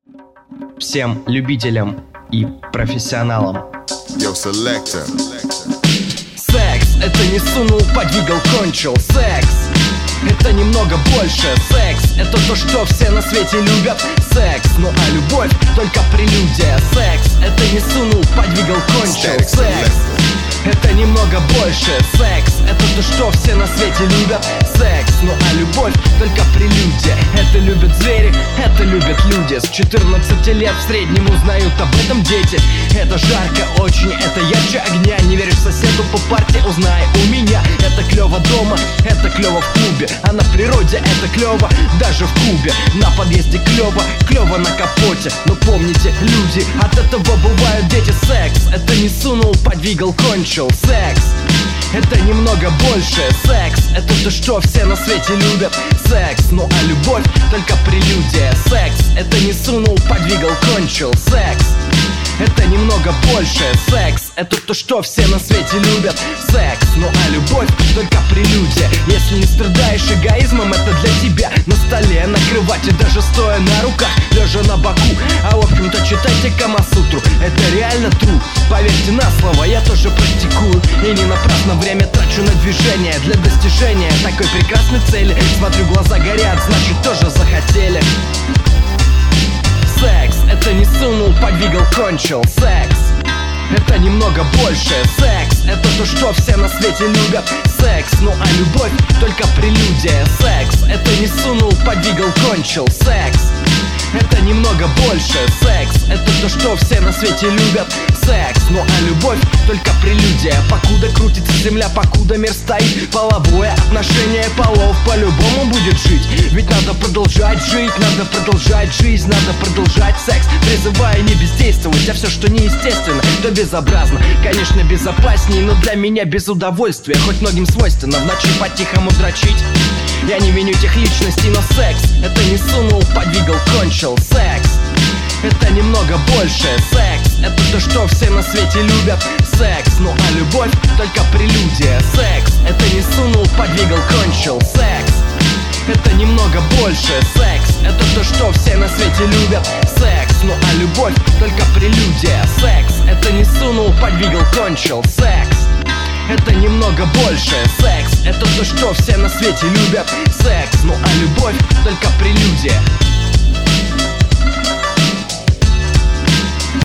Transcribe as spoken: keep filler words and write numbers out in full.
Всем любителям и профессионалам. Yo, selector. Секс — это не сунул, подвигал, кончил. Секс — это немного больше. Секс — это то, что все на свете любят. Секс, ну а любовь — только прелюдия. Секс — это не сунул, подвигал, кончил. Секс — это немного больше. Секс — это то, что все на свете любят. Секс, ну а любовь — только прелюдия. Это любят звери, это любят люди. С четырнадцати лет в среднем узнают об этом дети. Это жарко очень, это ярче огня. Не веришь соседу по парте, узнай у меня. Это клево дома, это клево в клубе. А на природе это клево даже в Кубе. На подъезде клево, клево на капоте. Но помните, люди, от этого бывают дети. Секс — это не сунул, подвигал, кончил. Секс — это немного больше. Секс — это то, что все на свете любят. Секс, ну а любовь — только прелюдия. Секс — это не сунул, подвигал, кончил. Секс — это немного больше. Секс — это то, что все на свете любят. Секс, ну а любовь — только прелюдия. Если не страдаешь эгоизмом, это для тебя. На столе, на кровати, даже стоя на руках, лежа на боку. А в общем-то читайте Камасутру, это реально true. Поверьте на слово, я тоже практикую. И не напрасно время трачу на движение. Для достижения такой прекрасной цели. Смотрю, глаза горят, значит тоже захотели. Секс — это не сунул, подвигал, кончил. Секс — это немного больше. Секс — это то, что все на свете любят. Секс, ну а любовь — только прелюдия. Секс — это не сунул, подвигал, кончил. Секс — это немного больше. Секс — это то, что все на свете любят. Секс, ну а любовь — только прелюдия. Покуда крутится земля, покуда мир стоит, половое отношение полов по-любому будет жить. Ведь надо продолжать жить, надо продолжать жизнь, надо продолжать секс, призывая не бездействовать. А все, что неестественно, то безобразно. Конечно, безопасней, но для меня без удовольствия. Хоть многим свойственно в ночи по-тихому дрочить. Я не виню тех личностей, но секс — это не сунул, подвигал, кончил. Секс — это немного больше. Секс — это то, что все на свете любят. Секс, ну а любовь — только прелюдия. Секс — это не сунул, подвигал, кончил. Секс — это немного больше. Секс — это то, что все на свете любят. Секс, ну а любовь — только прелюдия. Секс — это не сунул, подвигал, кончил. Секс — это немного больше. Секс — это то, что все на свете любят. Секс, ну а любовь — только прелюдия.